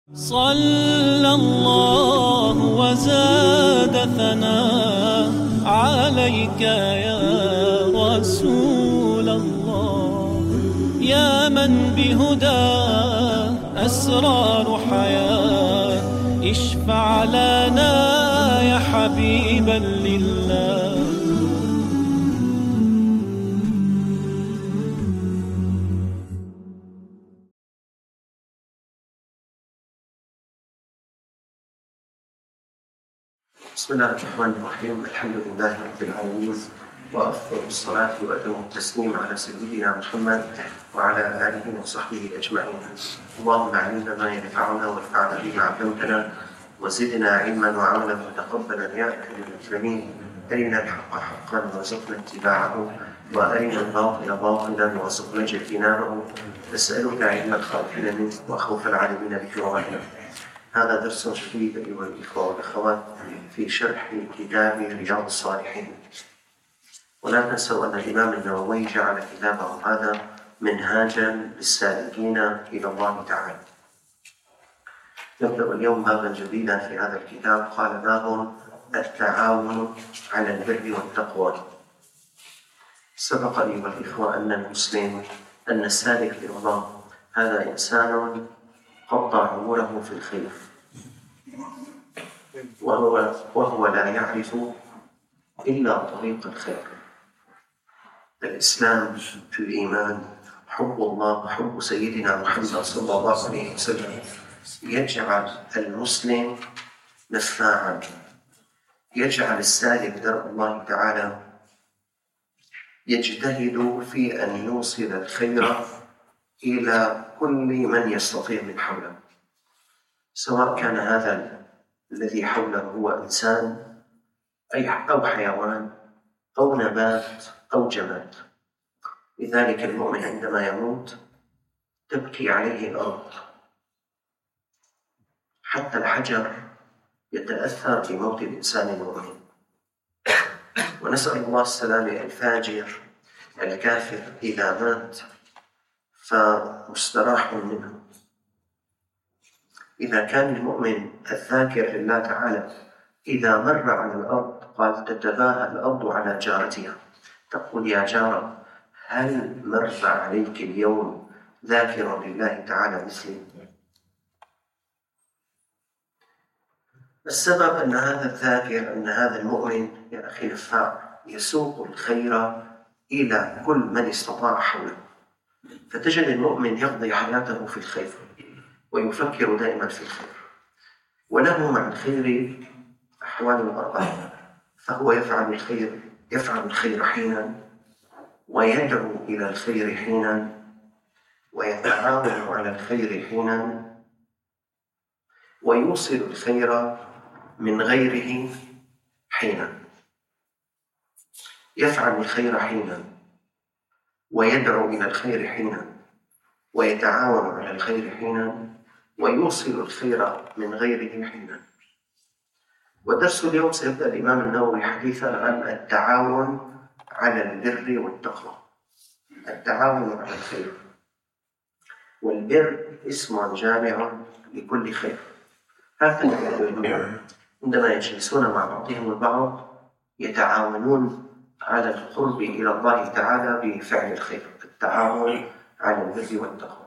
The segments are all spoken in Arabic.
صلى الله وزاد ثناء عليك يا رسول الله، يا من بهداه أسرار حياة، اشفع لنا يا حبيبا لله. بسم الله الرحمن الرحيم. الحمد لله رب العالمين، وأفضل الصلاة وأتم التسليم على سيدنا محمد وعلى آله وصحبه أجمعين. اللهم علمنا ما ينفعنا وانفعنا بما علمتنا، وزدنا علما وعملا متقبلا يا أكرم الأكرمين. أرنا الحق حقا وارزقنا اتباعه، وأرنا الباطل باطلا وارزقنا اجتنابه. نسألك علم الخائفين منك وخوف العالمين بك ورحمة. هذا درس جديد أيها الإخوة والأخوات في شرح كتاب رياض الصالحين. ولا تنسوا أن الإمام النووي جعل كتابه هذا منهاجا للسالكين إلى الله تعالى. نبدأ اليوم بابا جديدا في هذا الكتاب. قال: باب التعاون على البر والتقوى. سبق أيها الإخوة أن المسلم أن السالك إلى الله هذا إنسان قضى عمره في الخير، وهو لا يعرف إلا طريق الخير. الإسلام في الإيمان، حب الله وحب سيدنا محمد صلى الله عليه وسلم يجعل المسلم نفاعا، يجعل السالك درب الله تعالى يجتهد في أن يوصل الخير إلى كل من يستطيع من حوله، سواء كان هذا الذي حوله هو إنسان أو حيوان أو نبات أو جماد. لذلك المؤمن عندما يموت تبكي عليه الأرض، حتى الحجر يتأثر بموت الإنسان المؤمن. ونسأل الله السلامة. الفاجر الكافر إذا مات فمستراح منه. إذا كان المؤمن الذاكر لله تعالى إذا مر على الأرض قال: تتباهى الأرض على جارتها، تقول: يا جارة، هل مر عليك اليوم ذاكر لله تعالى مثلي؟ السبب أن هذا الذاكر، أن هذا المؤمن يا أخي نفاع، يسوق الخير إلى كل من استطاع حوله. فتجد المؤمن يقضي حياته في الخير ويفكر دائما في الخير، وله مع الخير أحوال أربعة. فهو يفعل الخير حينا، ويدعو إلى الخير حينا، ويتعاون على الخير حينا، ويوصل الخير من غيره حينا. يفعل الخير حينا، ويدعو إلى الخير حينا، ويتعاون على الخير حينا، ويوصل الخير من غيره حينا. ودرس اليوم سيبدأ الإمام النووي حديثا عن التعاون على البر والتقوى. التعاون على الخير، والبر اسم جامع لكل خير. هكذا عندما يجلسون مع بعضهم البعض يتعاونون على القرب إلى الله تعالى بفعل الخير. التعاون على البر والتقوى.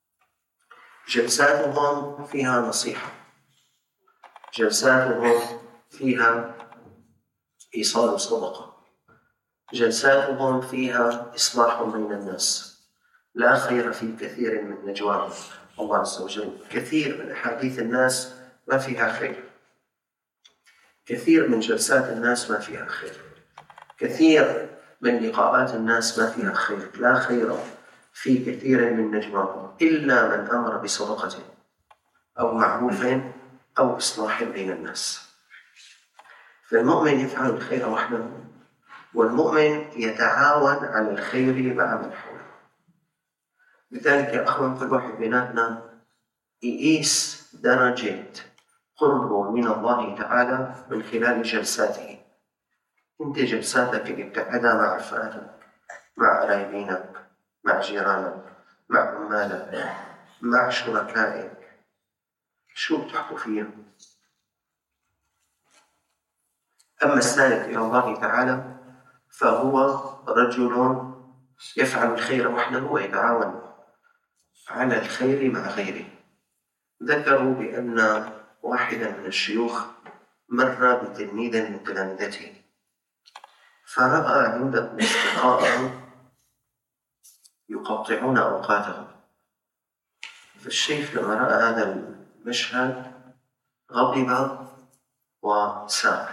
جلساتهم فيها نصيحة، جلساتهم فيها إيصال صدقة، جلساتهم فيها إصلاح بين الناس. لا خير في كثير من نجواهم. الله عز وجل كثير من أحاديث الناس ما فيها خير، كثير من جلسات الناس ما فيها خير، كثير من لقاءات الناس ما فيها خير. لا خير في كثير من نجواهم إلا من أمر بصدقة أو معروف أو إصلاح بين الناس. فالمؤمن يفعل الخير وحده، والمؤمن يتعاون على الخير مع من حوله. لذلك يا أخوان، كل واحد بيناتنا يقيس درجة قربه من الله تعالى من خلال جلساته. انت جلساتك اللي بتقعدها مع رفقاتك، مع قرايبينك، مع جيرانك، مع عمالك، مع شركائك، شو بتحكوا فيها؟ أما السالك إلى الله تعالى فهو رجل يفعل الخير وحده ويتعاون على الخير مع غيره. ذكروا بأن واحدا من الشيوخ مر بتلميذ من تلامذته فرأى عنده أصدقاءه يقطعون أوقاتهم، فالشيخ لما رأى هذا المشهد غضب وسار.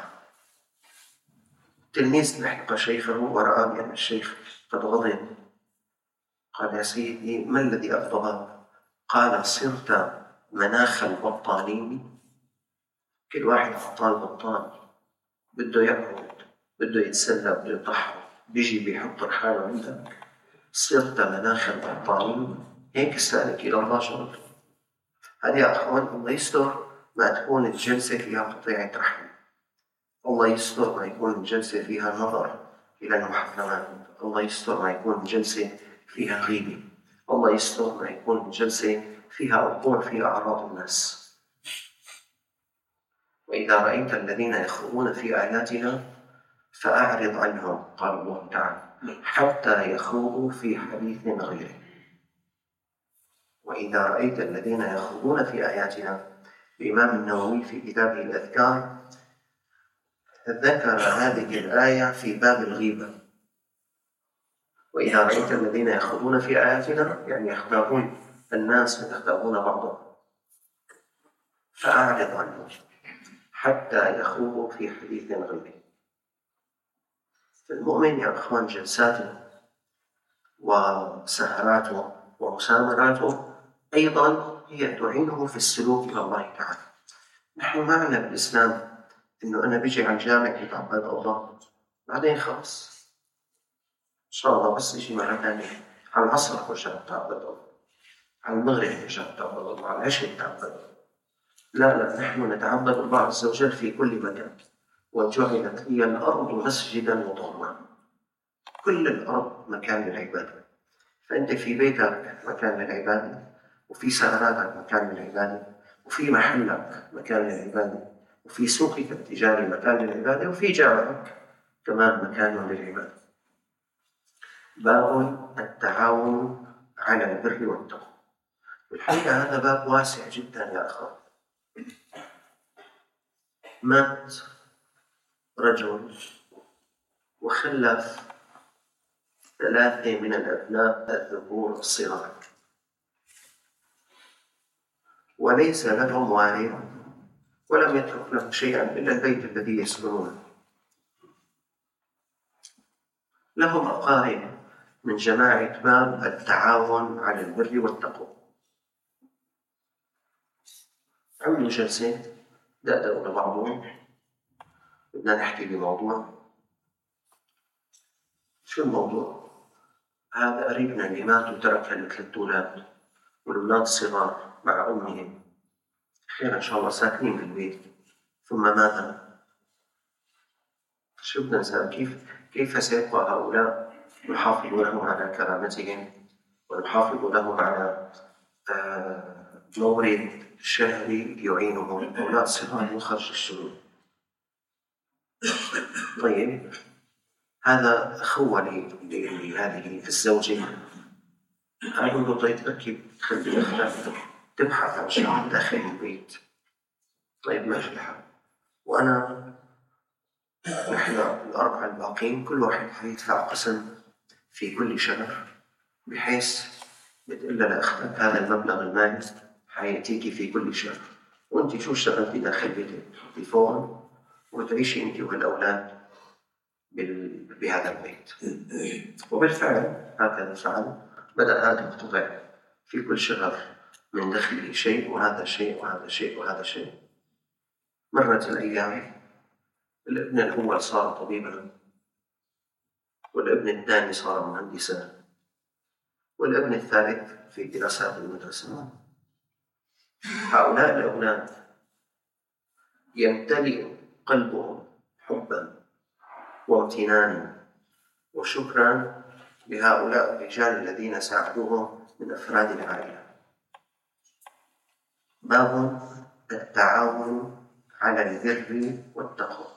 التلميذ لحق شيخه ورأى بأن الشيخ قد غضب، قال: يا سيدي ما الذي أغضبك؟ قال: صرت مناخ البطالين. كل واحد بطال بطال، بده يقعد، بده يتسلى، بده يضحك، بيجي بيحط حاله عندك. صرت مناخ البطالين. هيك السالك إلى الله شرط. هذه يا أخوان الله يستر ما تكون الجلسة فيها قطيعة رحم، الله يستر ما يكون الجلسة فيها نظر إلى المحرمات، الله يستر ما يكون الجلسة فيها غيبة، الله يستر ما يكون الجلسة فيها وقوع في أعراض الناس. وإذا رأيت الذين يخوضون في آياتنا فأعرض عنهم، قال الله تعالى، حتى يخوضوا في حديث غيره. وإذا رأيت الذين يخوضون في آياتنا، الإمام النووي في كتابه الأذكار ذكر هذه الآية في باب الغيبة. وإذا رأيت الذين يخوضون في آياتنا يعني يختارون الناس ويختارون بعضهم، فأعرض عنهم حتى يخوضوا في حديث غيره. فالمؤمن يا أخوان جلساته وسهراته ومسامراته أيضا هي تعينه في السلوك إلى الله تعالى. نحن معنا بالإسلام إنه أنا بيجي على الجامع يتعبد الله، بعدين خلص إن شاء الله بس يجي مرة ثانية على العصر برجع أتعبد الله، على المغرب برجع أتعبد الله، على العشاء أتعبد الله. لا، نحن نتعبد الله عز وجل في كل مكان. وجعلت لي الأرض مسجدا وطهورا. كل الأرض مكان للعبادة، فأنت في بيتك مكان للعبادة، وفي سهراتك مكان للعبادة، وفي محلك مكان للعبادة، وفي سوقك التجاري مكان للعبادة، وفي جامعك كمان مكان للعبادة. باب التعاون على البر والتقوى. والحقيقة هذا باب واسع جدا يا أخوان. مات رجل وخلف 3 من الأبناء الذكور الصغار، وليس لهم وارث ولم يترك لهم شيئا إلا البيت الذي يسكنونه. لهم أقارب من جماعة باب التعاون على البر والتقوى. عملوا جلسة دقدقوا لبعضهم، بدنا نحكي بموضوع. شو الموضوع؟ هذا قريبنا اللي مات وترك لنا 3 أولاد، والأولاد الصغار مع أمهم خير إن شاء الله ساكنين بالبيت، ثم مات. شو بدنا نسوي؟ كيف سيبقى هؤلاء نحافظ لهم على كرامتهم ونحافظ لهم على مورد شهري يعينهم؟ أولاد صغار من خارج الشغل. طيب هذا أخوة لهذه الزوجة. قالوا له طيب ركب خلي أختك تبحث عن شغل داخل البيت. طيب ماشي الحال. وأنا نحن ال4 الباقين كل واحد حيدفع قسم في كل شهر، بحيث بتقول لأختك هذا المبلغ المالي حيأتيكي في كل شهر، وأنت شو اشتغلتي داخل بيتك؟ تليفون، وتعيشي أنت والأولاد بهذا البيت. وبالفعل هكذا فعل. بدأ هذا يقتطع في كل شهر من دخله شيء، وهذا شيء وهذا شيء وهذا شيء. مرت الأيام، الابن الأول صار طبيبا، والابن الثاني صار مهندسا، والابن الثالث في دراسات المدرسة. هؤلاء الأولاد يمتلئ قلبهم حبا وامتنانا وشكرا لهؤلاء الرجال الذين ساعدوهم من أفراد العائلة. باب التعاون على البر والتقوى.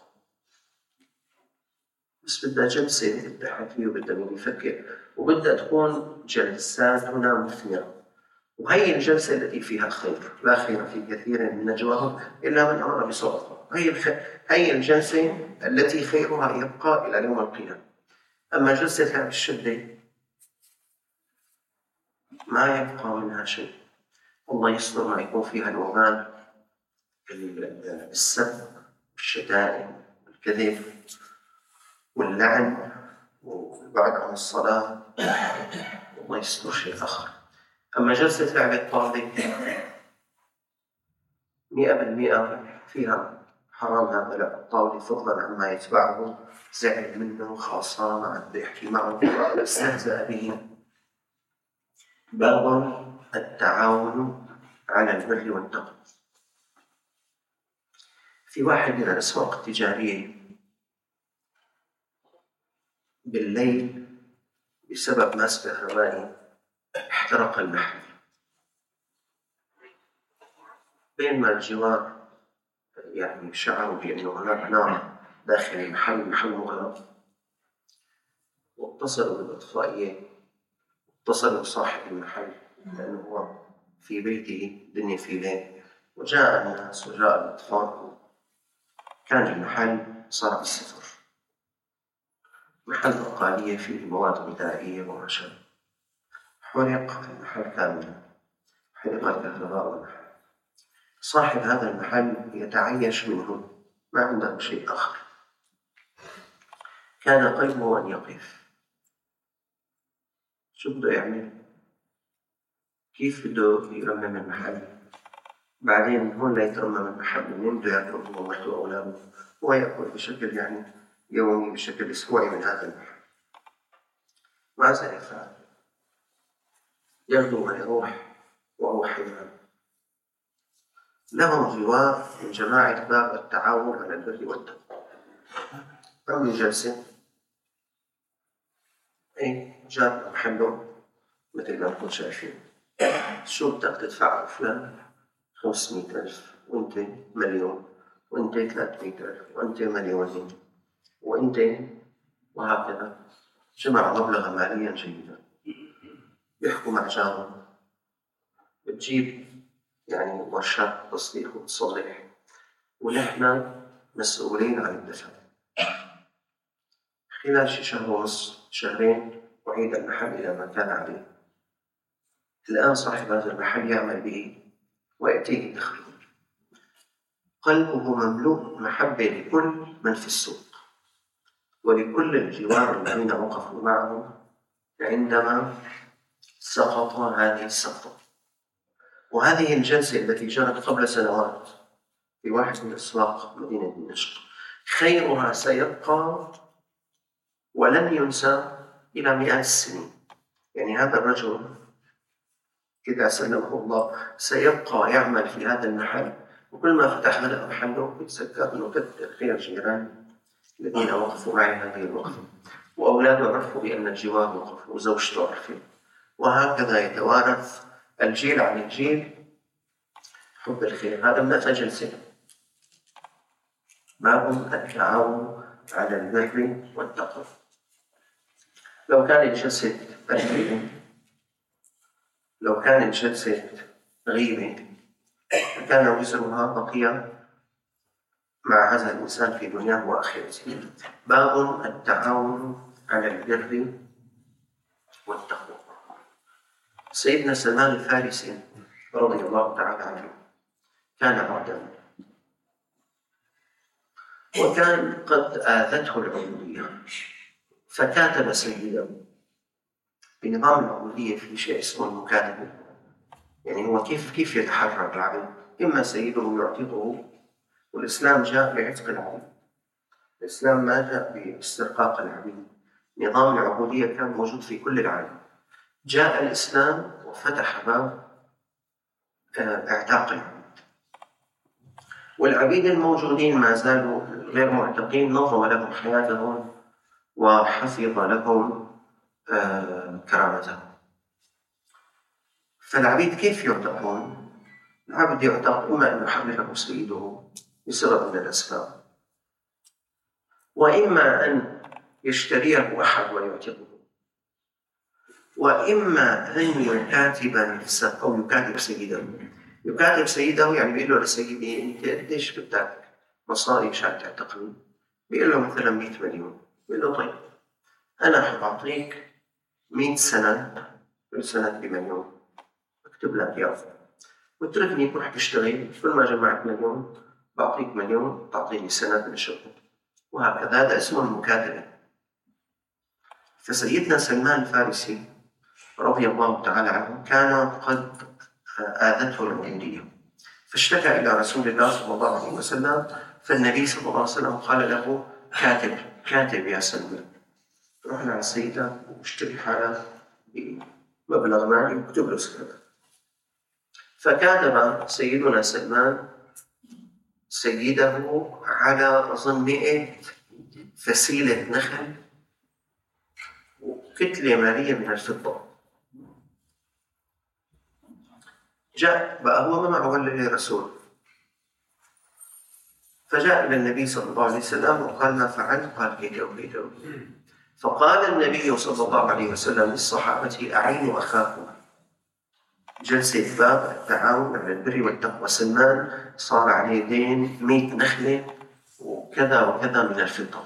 بس بدها جلسة، بدها حكي، وبدها يفكر، وبدها تكون جلسات هنا مثمرة. وهي الجلسة التي فيها خير، لا خير في كثير من نجواهم إلا من أمر بصدقة. هي الجلسة التي خيرها يبقى إلى يوم القيامة. أما جلسة لعب الشدة ما يبقى منها شيء. الله يستر ما يكون فيها الوغان، السب، الشتائم، الكذب، واللعن، والبعد عن الصلاة. الله يستر شيء آخر. أما جلسة لعب الطاولة 100% فيها حرام هذا لعب الطاولة، فضلا عما يتبعه زعل منه، خاصة مع الضحك معه، استهزأ به. باب التعاون على البر والتقوى. في واحد من الأسواق التجارية بالليل بسبب ماس كهربائي احترق المحل. بينما الجوار يعني شعروا بأنه هناك نار داخل المحل مغلق، واتصلوا بالإطفائية، اتصلوا بصاحب المحل لأنه هو في بيته دنيا في ليل، وجاء الناس وجاء الأطفال. كان المحل صار بالصفر، محل بقالية فيه مواد غذائية وما شابه. حرق المحل كاملا، حرق الكهرباء والمحل. صاحب هذا المحل يتعيش منه، ما عنده شيء آخر. كان قلبه أن يقف. شو بده يعمل؟ كيف بده يرمم المحل؟ بعدين هون لا يترمم المحل، منين بده يأكل هو ومرته وأولاده؟ هو يأكل بشكل يعني يومي، بشكل أسبوعي من هذا المحل. ماذا يفعل؟ يغدو ويروح وهو حيران. لهم جوار من جماعة باب التعاون على البر والتقوى. عملوا جلسة، جاب محله مثل ما نكون شايفين. شو بدك تدفع فلان؟ 500,000، وانت مليون، وانت 300,000، وانت مليونين، وانت، وهكذا. جمع مبلغا ماليا جيدا. يحكوا مع جارهم، بتجيب يعني ورشات تصليح وتصلح، ونحن مسؤولين عن الدفع. خلال شي شهر ونص، شهرين، وعيد المحل إلى ما كان عليه. الآن صاحب هذا المحل يعمل به ويأتيه دخله. قلبه مملوء محبة لكل من في السوق ولكل الجوار الذين وقفوا معه عندما سقط هذه السقطة. وهذه الجلسة التي جرت قبل سنوات في واحد من أسواق مدينة دمشق خيرها سيبقى ولن ينسى إلى مئات السنين. يعني هذا الرجل إذا سلمه الله سيبقى يعمل في هذا المحل، وكل ما فتح له محله يتذكر أنه كثر خير جيران الذين وقفوا معي هذه الوقفة، وأولاده عرفوا بأن الجوار وقف، وزوجته عرفت، وهكذا يتوارث الجيل عن الجيل حب الخير. هذا من جلسة باب التعاون على البر والتقوى. لو كانت جلسة غيبة كان وزرها بقي مع هذا الإنسان في دنياه وآخرته. باب التعاون على البر والتقوى. سيدنا سلمان الفارسي رضي الله تعالى عنه كان عبدا، وكان قد آذته العبودية، فكاتب سيده. بنظام العبودية في شيء اسمه المكاتبة، يعني هو كيف يتحرر العبد. إما سيده يعتقه، والإسلام جاء بعتق العبد، الإسلام ما جاء باسترقاق العبيد. نظام العبودية كان موجود في كل العالم. جاء الإسلام وفتح باب اعتاق العبيد، والعبيد الموجودين ما زالوا غير معتقين، نظم لهم حياتهم وحفظ لهم كرامتهم. فالعبيد كيف يعتقون؟ العبد يعتق إما أن يحرره سيده بسبب من الأسباب، وإما أن يشتريه أحد ويعتقه، وإما أن يكاتب نفسه أو يكاتب سيده. يكاتب سيده يعني بيقول له لسيدي أنت قديش بدك مصاري مشان تعتقني؟ بيقول له مثلا 100 مليون. بيقول له طيب أنا حبعطيك 100 سنة، كل سنة بمليون، اكتب لك إياه واتركني تروح تشتغل، كل ما جمعت مليون بعطيك مليون تعطيني سنة من الشغل، وهكذا. هذا اسمه المكاتبة. فسيدنا سلمان الفارسي رضي الله تعالى عنه كان قد آذته العبودية، فاشتكى إلى رسول الله صلى الله عليه وسلم، فالنبي صلى الله عليه وسلم قال له كاتب يا سلمان، رحنا على السيدة واشتري حالة بمبلغ مالي وكتب له سنة. فكاتب سيدنا سلمان سيده على أظن 100 فسيلة نخل وكتلة مالية من الفضة. جاء بقى هو ما معه إلا الرسول، فجاء إلى النبي صلى الله عليه وسلم وقال ما فعلت؟ قال كذا وكذا. فقال النبي صلى الله عليه وسلم للصحابة أعينوا أخاكم. جلسة باب التعاون على البر والتقوى. سلمان صار عليه دين 100 نخلة وكذا وكذا من الفضة،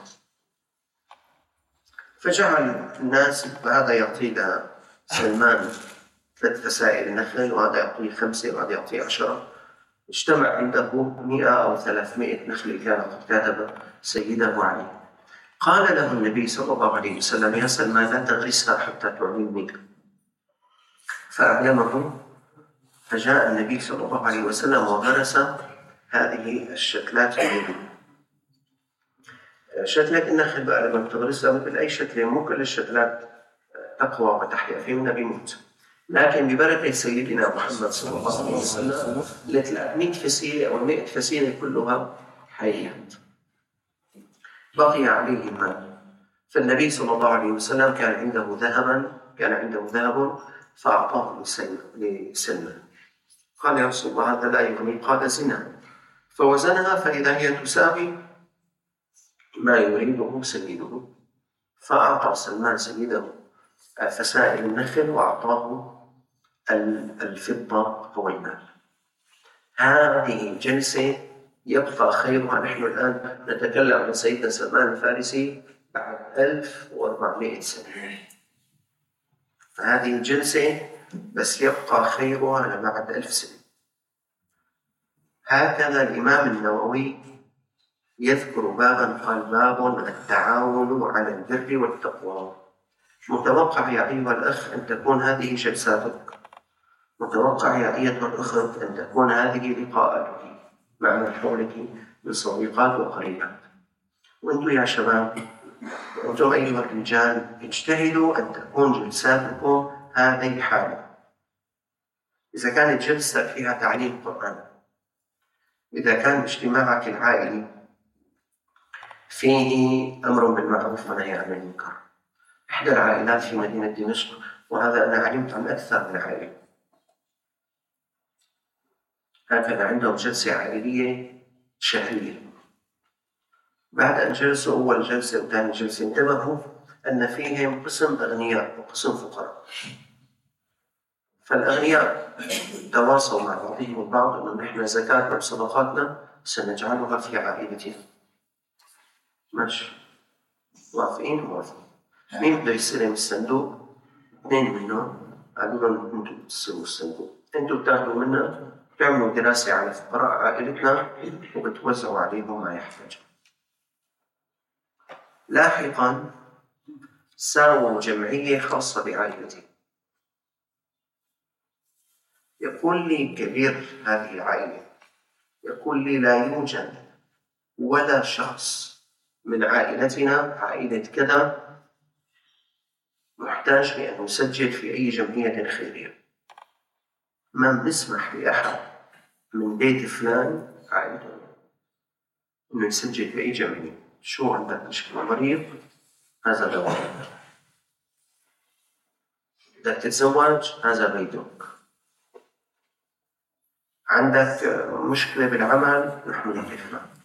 فجعل الناس هذا يعطي سلمان 3 فسائل نخل، وهذا يعطيه 5 وهذا يعطيه 10. اجتمع عنده 100 أو 300 نخل كان قد كاتب سيده عليه. قال له النبي صلى الله عليه وسلم يا سلمان لا تغرسها حتى تعلمني، فأعلمه. فجاء النبي صلى الله عليه وسلم وغرس هذه الشتلات اليدين. شتلة النخل بقى لما تغرسها مثل أي شتلة، مو كل الشتلات تقوى وتحيا، في منها بيموت، لكن ببركة سيدنا محمد صلى الله عليه وسلم 300 فسيلة أو 100 فسيلة كلها حيات. بقي عليه المال، فالنبي صلى الله عليه وسلم كان عنده ذهب فأعطاه لسلمان. قال يا رسول الله هذا لا يغني، قال زنها، فوزنها فإذا هي تساوي ما يريده سيده، فأعطى سلمان سيده فسائل النخل وأعطاه الفضة أو المال. هذه جلسة يبقى خيرها. نحن الآن نتكلم عن سيدنا سلمان الفارسي بعد 1400 سنة، فهذه الجلسة بس يبقى خيرها لبعد 1000 سنة. هكذا الإمام النووي يذكر بابا قال باب التعاون على البر والتقوى. متوقع يا أيها الأخ أن تكون هذه جلساتك، متوقع يا أيها الأخت أن تكون هذه لقاءاتك مع من حولك من صديقات وقريبات. وأنتم يا شباب وأنتم أيها الرجال اجتهدوا أن تكون جلساتكم هذه حالة. إذا كانت جلسة فيها تعليم قرآن، إذا كان اجتماعك العائلي فيه أمر بالمعروف ونهي عن المنكر. إحدى العائلات في مدينة دمشق، وهذا أنا علمت عن أكثر من عائلة، هكذا عندهم جلسة عائلية شهرية. بعد أن جلسوا أول جلسة وثاني جلسة انتبهوا أن فيهم قسم أغنياء وقسم فقراء، فالأغنياء تواصلوا مع بعضهم البعض أنه نحن زكاتنا وصدقاتنا سنجعلها في عائلتنا. ماشي، موافقين. مين بده يستلم الصندوق؟ 2 منهم قالوا لهم انتم بتستلموا الصندوق، انتم بتاخذوا منا تعملوا دراسة على فقراء عائلتنا وبتوزعوا عليهم ما يحتاجون. لاحقا ساووا جمعية خاصة بعائلتي. يقول لي كبير هذه العائلة، يقول لي لا يوجد ولا شخص من عائلتنا عائلة كذا محتاج لأن يسجل في أي جمعية خيرية، ما بنسمح لأحد من بيت فلان عائلته إنه يسجل في أي جمعية. شو عندك مشكلة؟ مريض؟ هذا دواء. بدك تتزوج؟ هذا بيتك. عندك مشكلة بالعمل، نحن نقف معك.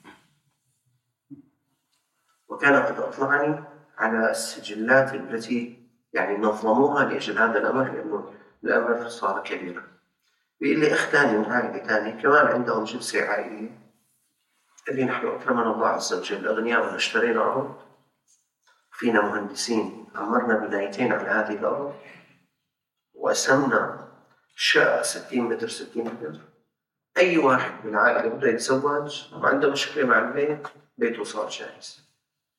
وكان قد أطلعني على السجلات التي نظموها لأجل هذا الأمر، لأنه الأمر صار كبيرا. بيقول لي أخ تاني من عائلة تاني كمان عندهم جلسة عائلية، اللي نحن أكرمنا الله عز وجل أغنياء واشترينا أرض، فينا مهندسين، عمرنا بنايتين على هذه الأرض، وقسمنا شقة 60 متر 60 متر. أي واحد من العائلة بده يتزوج وعنده مشكلة مع البيت، بيته صار جاهز.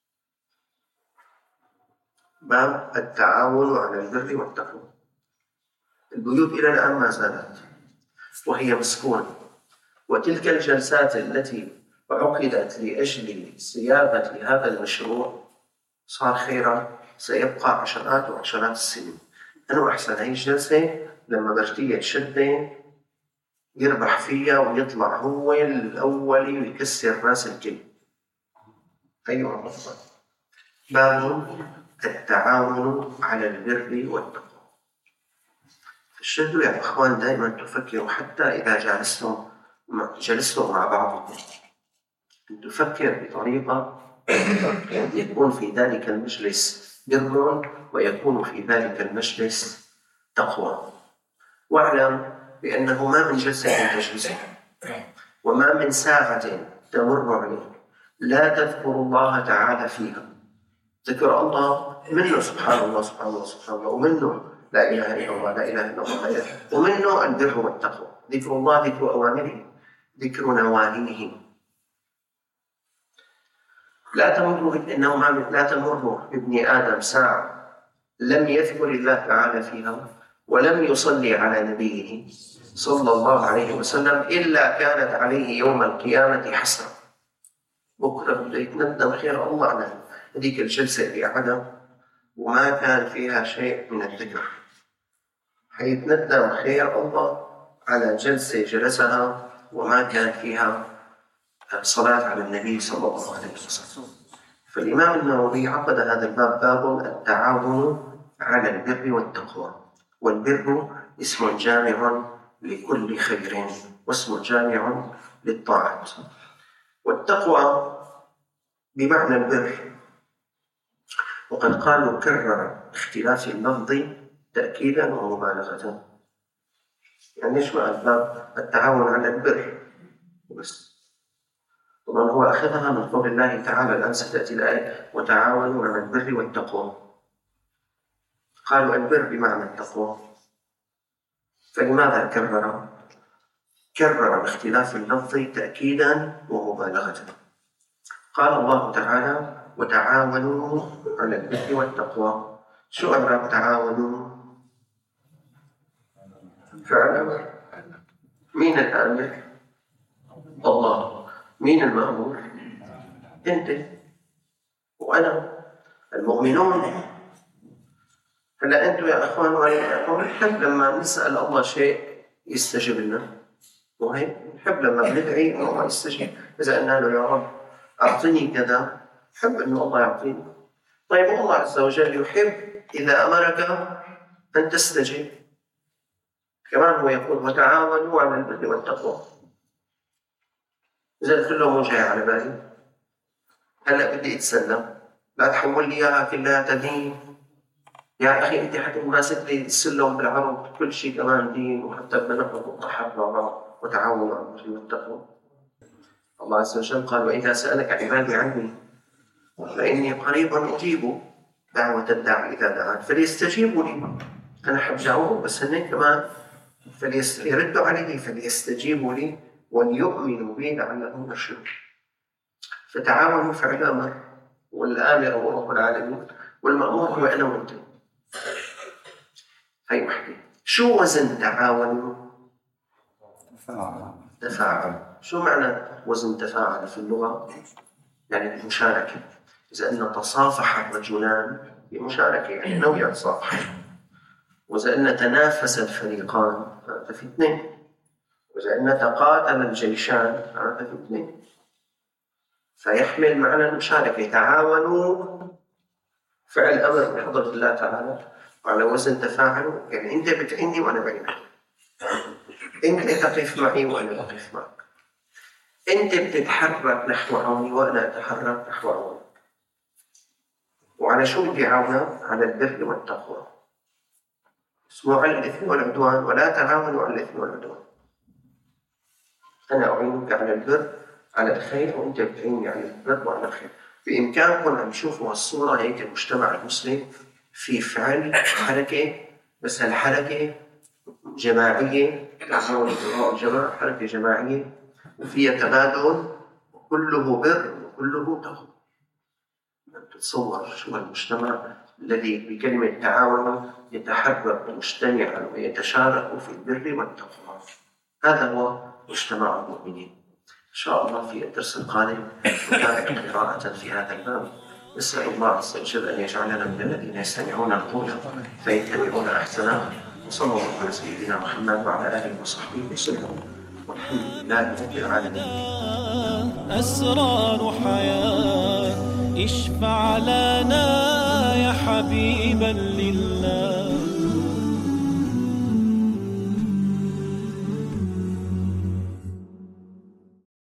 باب التعاون على البر والتقوى. البيوت إلى الآن ما زالت وهي مسكونة، وتلك الجلسات التي عقدت لأجل صياغة هذا المشروع صار خيرا، سيبقى عشرات وعشرات السنين. أنه أحسن هي الجلسة لما برتية شدة يربح فيها ويطلع هو الأول ويكسر راس الكل. أيها الأفضل، باب التعاون على البر والتقوى. الشد يا أخوان دائما تفكروا، حتى إذا جلستم مع بعضكم، تفكر بطريقة يكون في ذلك المجلس بر ويكون في ذلك المجلس تقوى. واعلم بأنه ما من جلسة تجلسها وما من ساعة تمر عليك لا تذكر الله تعالى فيها ذكر الله منه سبحان الله سبحان الله سبحان الله، ومنه لا إله إلا الله لا إله إلا الله، ومنه البر والتقوى. ذكر الله ذكر أوامره ذكر نواهيه. لا تمر بابن آدم ساعة لم يذكر الله تعالى فيها ولم يصلي على نبيه صلى الله عليه وسلم إلا كانت عليه يوم القيامة حسرة. بكرة بده يتندم خير الله على هذيك الجلسة اللي قعدها وما كان فيها شيء من الذكر، حيتندم خير الله على جلسة جلسها وما كان فيها صلاة على النبي صلى الله عليه وسلم. فالإمام النووي عقد هذا الباب، باب التعاون على البر والتقوى. والبر اسم جامع لكل خير واسم جامع للطاعات، والتقوى بمعنى البر. وقد قالوا كرر اختلاف اللفظ تأكيدا ومبالغة. يعني ايش معنى الباب التعاون على البر بس؟ طبعا هو أخذها من قول الله تعالى، الآن ستأتي الآية وتعاونوا على البر والتقوى. قالوا البر بمعنى التقوى، فلماذا كرر باختلاف اللفظ تأكيدا ومبالغة؟ قال الله تعالى وتعاونوا على البر والتقوى. شو أمر تعاونوا؟ فعل أمر. مين الآمر؟ الله. مين المأمور؟ أنت وأنا المؤمنون. هلا أنتم يا أخوان وأنا نحب لما نسأل الله شيء يستجيب لنا، وهيك نحب لما ندعي الله يستجيب. إذا قلنا له يا رب أعطني كذا، نحب إنه الله يعطيني. طيب الله عز وجل يحب إذا أمرك أن تستجيب. كمان هو يقول وتعاونوا على البر والتقوى. إذا كله مو جاي على بالي، هلا بدي أتسلم، لا تحول لي إياها كلها تدين. يا أخي أنت حتى ماسك لي السلم بالعرض، كل شيء كمان دين، وحتى بنحن نضحك مع بعض وتعاونوا على البر والتقوى. الله عز وجل قال وإذا سألك عبادي عني فإني قريب أجيب دعوة الداعي إذا دعان فليستجيبوا لي. أنا حب جاوبهم بس هن كمان يردوا عليه فليستجيبوا لي وليؤمنوا بي لعلهم يرشدون. فتعاونوا فعل أمر، والآمر هو رب العالمين والمأمور هو أنا وأنت. هاي وحدة. شو وزن تعاونوا؟ تفاعل. شو معنى وزن تفاعل في اللغة؟ يعني المشاركة. إذا أن تصافح الرجلان بمشاركة يعني نوع يتصافح، وإذا أن تنافس الفريقان هذا في اثنين، وإذا أن تقاتل الجيشان هذا في اثنين، فيحمل معنى المشاركة. تعاونوا فعل أمر من حضرة الله تعالى، وعلى وزن تفاعلوا يعني أنت بتعني وأنا بعينك. أنت تقف معي وأنا أقف معك، أنت بتتحرك نحو عوني وأنا أتحرك نحو عونك. وعلى شو بدي أعاونك؟ على البر والتقوى، مو على الإثم والعدوان، ولا تعاونوا على الإثم والعدوان. أنا أعينك على البر على الخير وأنت بتعيني على البر وعلى الخير. بإمكانكم أن تشوفوا الصورة هيك المجتمع المسلم في فعل حركة، بس الحركة جماعية، تعاون الجماعة، حركة جماعية وفيها تبادل وكله بر وكله تقوى. تتصور شو المجتمع الذي بكلمة تعاون يتحرك مجتمعا ويتشارك في البر والتقوى. هذا هو مجتمع المؤمنين. إن شاء الله في الدرس القادم نتابع قراءة في هذا الباب. نسأل الله عز وجل أن يجعلنا من الذين يستمعون القول فيتبعون أحسنه. وصلى الله على سيدنا محمد وعلى آله وصحبه وسلم، والحمد لله رب العالمين. أسرار حياة اشفع لنا يا حبيبا لله.